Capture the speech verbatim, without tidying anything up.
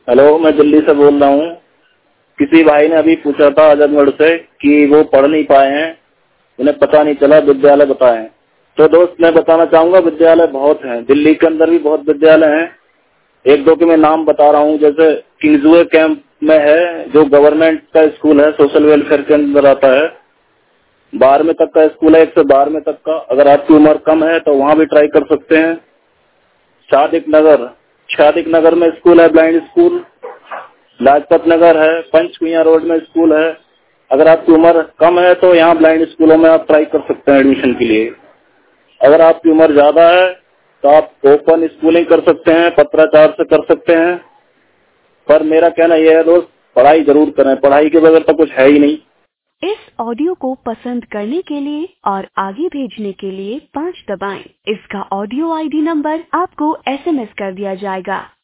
Hello, मैं दिल्ली से बोल रहा हूँ। किसी भाई ने अभी पूछा था आजमगढ़ से कि वो पढ़ नहीं पाए हैं, उन्हें पता नहीं चला विद्यालय बताएं। तो दोस्त मैं बताना चाहूंगा विद्यालय बहुत हैं, दिल्ली के अंदर भी बहुत विद्यालय हैं। एक दो के मैं नाम बता रहा हूँ, जैसे किंग्सवे कैंप में है जो गवर्नमेंट का स्कूल है, सोशल वेलफेयर के अंदर आता है। बारहवीं तक का स्कूल है, एक से बारहवीं तक का। अगर आपकी उम्र कम है तो वहाँ भी ट्राई कर सकते हैं। शादिक नगर शादिक नगर में स्कूल है, ब्लाइंड स्कूल। लाजपत नगर है, पंचकुइया रोड में स्कूल है। अगर आपकी उम्र कम है तो यहाँ ब्लाइंड स्कूलों में आप ट्राई कर सकते हैं एडमिशन के लिए। अगर आपकी उम्र ज्यादा है तो आप ओपन स्कूलिंग कर सकते हैं, पत्राचार से कर सकते हैं। पर मेरा कहना यह है दोस्त, पढ़ाई जरूर करें, पढ़ाई के बगैर तो कुछ है ही नहीं। इस ऑडियो को पसंद करने के लिए और आगे भेजने के लिए पाँच दबाएं। इसका ऑडियो आईडी नंबर आपको एसएमएस कर दिया जाएगा।